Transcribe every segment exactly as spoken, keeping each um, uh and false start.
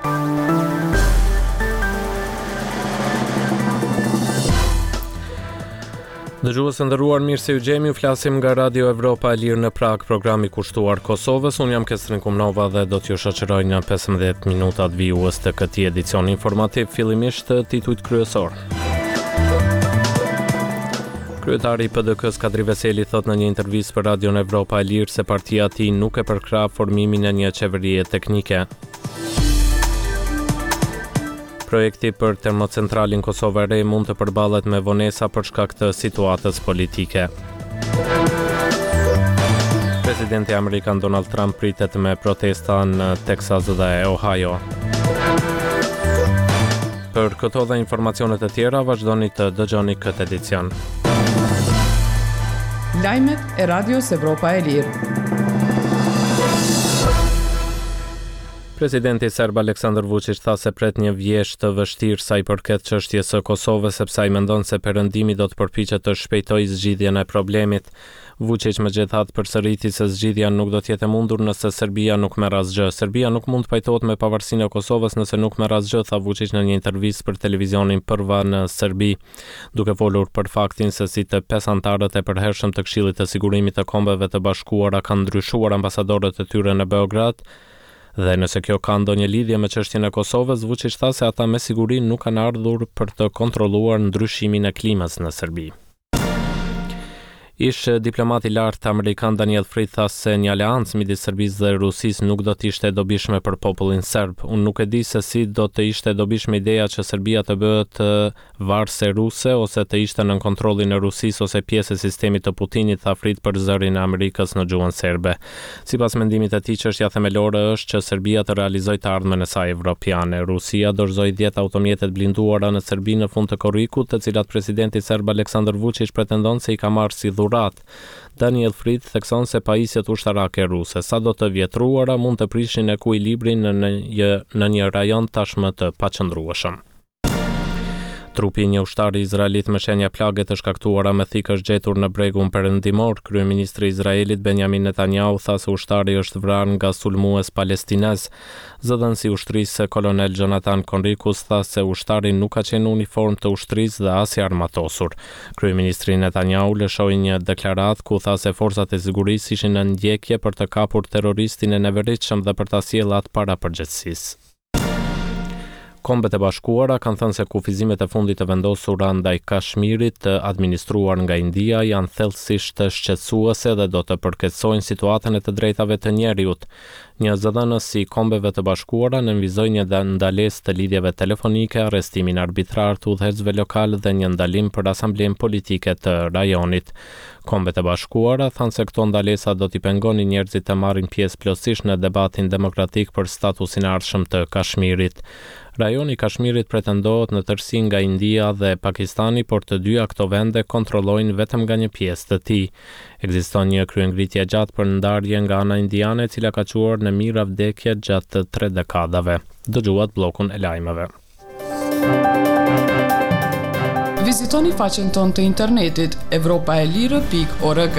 Dëgjues të nderuar, mirë se u gjemi, u flasim nga Radio Evropa e Lirë në Prag, programi kushtuar Kosovës. Unë jam Kestrin Kumnova dhe do t'ju shoqëroj në pesëmbëdhjetë minutat vijues të këtij edicion informativ, fillimisht titujt kryesor. Kryetari i P D K-s Kadri Veseli thot në një intervistë për Radio Evropa e Lirë se partia e tij nuk e përkrah formimin e një qeverie teknike. Projekti për termocentralin Kosovë e Re mund të përballet me vonesa për shkak të situatës politike. Presidenti amerikan Donald Trump pritet me protesta në Texas dhe Ohio. Për këto dhe informacionet e tjera, vazhdoni të dëgjoni këtë edicion. Lajmet e Radios Evropa e Lirë. Presidenti serb Aleksandar Vučić tha se pret një vjeshtë të vështirë sa i përket çështjes së Kosovës, sepse ai mendon se Perëndimi do të përpiqet të shpejtojë zgjidhjen e problemit. Vučić megjithatë përsëriti se zgjidhja nuk do të jetë e mundur nëse Serbia nuk merr asgjë. Serbia nuk mund të pajtohet me pavarësinë e Kosovës nëse nuk merr asgjë, tha Vučić në një intervistë për televizionin Prva në Serbi, duke folur për faktin se si të pesë anëtarët e përhershëm të Këshillit të Sigurimit të Kombeve të Bashkuara kanë ndryshuar ambasadorët e tyre në Beograd. Dhe nëse kjo ka ndonjë lidhje me çështjen e Kosovës, Vučić tha se ata me siguri nuk kanë ardhur për të kontrolluar ndryshimin e klimës në Serbi. Ish diplomati i lartë amerikan Daniel Fried tha se një aleancë midis Serbisë dhe Rusisë nuk do të ishte e dobishme për popullin serb. Unë nuk e di se si do të ishte e dobishme ideja që Serbia të bëhet varëse ruse ose të ishte nën kontrollin e Rusisë ose pjesë e sistemit të Putinit, tha Fried për zërin e Amerikës në gjuhën serbe. Sipas mendimit të tij, çështja themelore është që Serbia të realizojë të ardhmen e saj evropiane. Rusia dorëzoi dhjetë automjete të blinduara në Serbi në fund të korrikut, të cilat presidenti serb Aleksandar Vučić pretendon se i ka marrë si dhurat. Daniel Fried thekson se pajisjet ushtarake ruse, sa do të vjetruara, mund të prishin ekuilibrin në një, në një rajon tashmë të paqëndrueshëm. Trupi i një ushtari izraelit me shenja plage të shkaktuara me thikë është gjetur në bregun perëndimor. Kryeministri i Izraelit Benjamin Netanyahu tha se ushtari është vrarë nga sulmues palestinez. Zëdhënësi i ushtrisë kolonel Jonathan Conricus tha se ushtari nuk ka qenë uniform të ushtrisë dhe as i armatosur. Kryeministri Netanyahu lëshoi një deklaratë ku tha se forcat e sigurisë ishin në ndjekje për të kapur terroristin e neveritshëm dhe për ta sjellë atë para përgjegjësisë. Kombet e Bashkuara kanë thënë se kufizimet e fundit të vendosura ndaj Kashmirit të administruar nga India janë thellësisht të shqetësuese dhe do të përkeqësojnë situatën e të drejtave të njerëzit. Një zëdhënës i Kombeve të Bashkuara nënvizoi një ndalesë të lidhjeve telefonike, arrestimin arbitrar të udhëheqësve lokal dhe një ndalim për asamblen politike të rajonit. Kombet e Bashkuara thanë se këto ndalesa do t'i pengonin njerëzit të marrin pjesë plotësisht në debatin demokratik për statusin e ardhshëm të Kashmirit. Rajoni i Kashmirit pretendohet në tërësi nga India dhe Pakistani, por të dyja këto vende kontrollojnë vetëm nga një pjesë të tij. Ekziston një kryengritje gjatë për ndarje nga ana indiane, e cila ka quar në mira vdekje gjatë tre dekadave. Dëgjuat bllokun e lajmeve. Vizitoni faqen tonë të internetit evropaelire pikë org.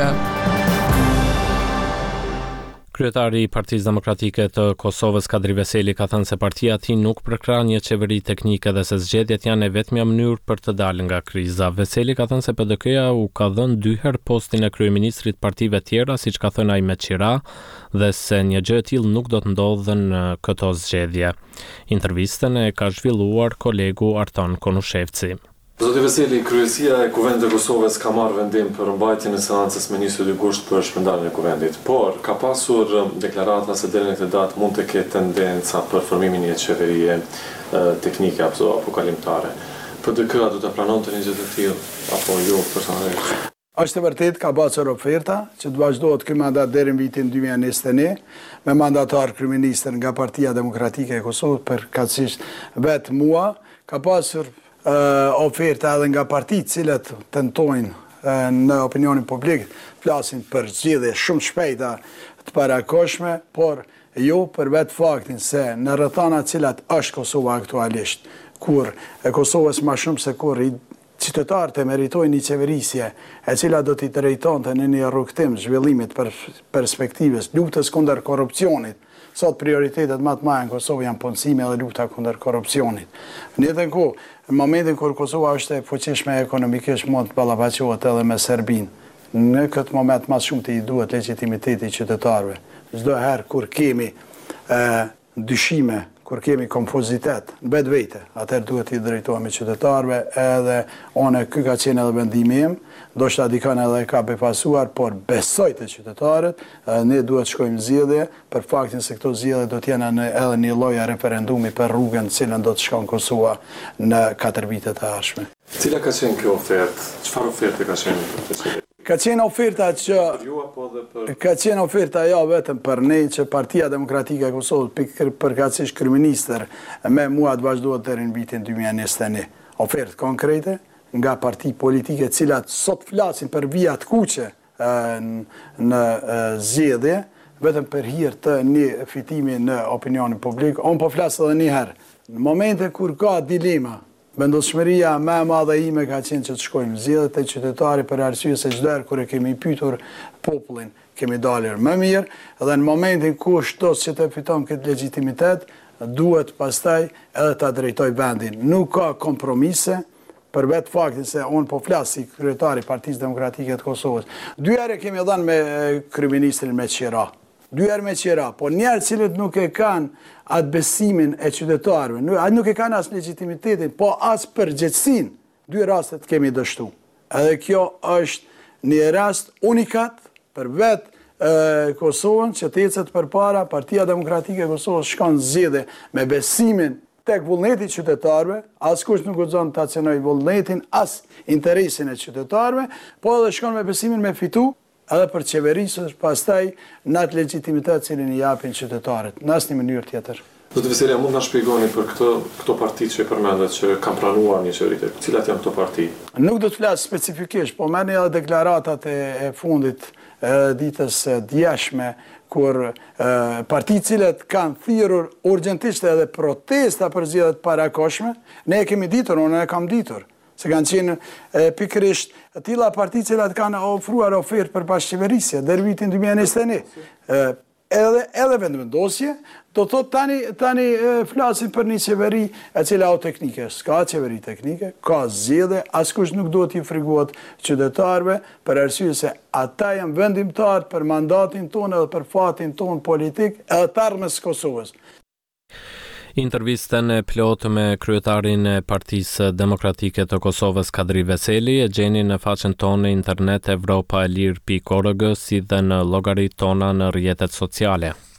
Kryetari i Partisë Demokratike të Kosovës Kadri Veseli ka thënë se partia e tij nuk përkrah një qeveri teknike dhe se zgjedhjet janë e vetmja mënyrë për të dalë nga kriza. Veseli ka thënë se P D K-ja u ka dhënë dy herë postin e kryeministrit partive tjera, siç ka thënë ai me qira, dhe se një gjë e tillë nuk do të ndodhë në këto zgjedhje. Intervistën e ka zhvilluar kolegu Arton Konushevci. Zoti Veseli, kryesia e Kuvendit të Kosovës ka marrë vendim për mbajtjen e seancës me njëzet e dy gusht për shpërndarjen e kuvendit, por ka pasur deklarata se deri në këtë datë mund të ketë tendenca për formimin e një qeverie teknike apo kalimtare. P D K-a do të pranonte një gjë të tillë apo jo personalisht? Është e vërtet ka pasur oferta që të vazhdohet ky mandat deri në vitin dy mijë e njëzet e një me mandatar kryeministër nga Partia Demokratike e Kosovës, përkatësisht vetë mua, ka pasur Uh, oferta edhe nga partitë cilat tentojnë uh, në opinionin publik flasin për zgjedhje shumë shpejta të parakoshme, por jo për vetë faktin se në rrethana të cilat është Kosova aktualisht, kur e Kosovës më shumë se kur i qytetarët e meritojnë një qeverisje e cila do t'i drejtonte në një rrugtim zhvillimit për perspektivës, luftës kundër korrupsionit, sot prioritetet më të mëdha në Kosovë janë punësimi dhe lufta kundër korrupsionit. Në jetën ku, në momentin kur Kosova është e fuqishme ekonomikisht, mund të ballafaqohet edhe me Serbinë. Në këtë moment më shumë të i duhet legitimiteti qytetarëve. Çdo herë kur kemi e, dyshime, kur kemi konfuzitet në vetë vete, atëherë duhet i drejtohemi qytetarëve, edhe one ky ka qenë edhe vendimi im, do shta dikon edhe ka befasuar, por besoj të qytetarët, ne duhet shkojmë zgjedhje për faktin se këto zgjedhje do t'jena në edhe një lloj referendumi për rrugën cilën do të shkon Kosova në katër vitet e ardhshme. Cila ka qenë kjo ofertë? Çfarë oferte ka qenë? Ka qenë oferta që ka qenë oferta jo vetëm për ne që Partia Demokratike e Kosovës përkatësisht kryeministër me mua të vazhdohet deri në vitin dy mijë e njëzet e një. Ofertë konkrete nga parti politike cilat sot flasin për vija të kuqe në zgjedhje, vetëm për hir të një fitimi në opinionin publik. Unë po flas edhe një herë. Në momente kur ka dilema, vendosmëria më e madhe ime ka qenë që të shkojmë zgjedhje te qytetari për arsye se çdo herë kur e kemi pyetur popullin, kemi dalur më mirë dhe në momentin ku shtos që të fiton këtë legitimitet, duhet pastaj edhe ta drejtoj vendin. Nuk ka kompromise për vetë faktin se unë po flas si kryetari i Partisë Demokratike të Kosovës. Dy herë kemi dhënë me kryeministrin me qira. Dy herë me qira, po njerë cilët nuk e kanë atë besimin e qytetarëve, nuk e kanë as legitimitetin, po as përgjegjësinë. Dy rastet kemi dështu. Edhe kjo është një rast unikat për vetë Kosovën që të ecet përpara. Partia Demokratike e Kosovës shkon zgjedhje me besimin tek vullneti qytetarëve, askush nuk guxon ta cenoj vullnetin as interesin e qytetarëve, po edhe shkon me besimin me fitu, edhe për qeverisë, pastaj në atë legitimitet cilin i japin qytetarët, në asnjë mënyrë tjetër. Zoti Veselja, mund na shpjegoni për këto këto parti që përmendet që kanë pranuar një qeveri, cilat janë këto parti? Nuk do të flas specifikisht, po merrni edhe deklaratat e, e fundit e ditës së djeshme, kur e, parti cilët kanë thirrur urgjentisht edhe protesta për zgjedhjet parakoshme, ne e kemi ditur, unë e kam ditur. Se kanë qenë e, pikërisht tilla parti cilat kanë ofruar ofertë për bashkëqeverisje deri vitin dy mijë e njëzet e një. E, edhe edhe vendosje, do thot tani tani e, flasin për një qeveri e cila o teknike. S'ka qeveri teknike, ka zgjedhje, askush nuk duhet i friguat qytetarëve për arsye se ata janë vendimtar për mandatin tonë edhe për fatin tonë politik edhe të ardhmes Kosovës. Intervistën e plotë me kryetarin e Partisë Demokratike të Kosovës Kadri Veseli e gjeni në faqen tonë internet evropaelir pikë org si dhe në llogaritë tona në rrjetet sociale.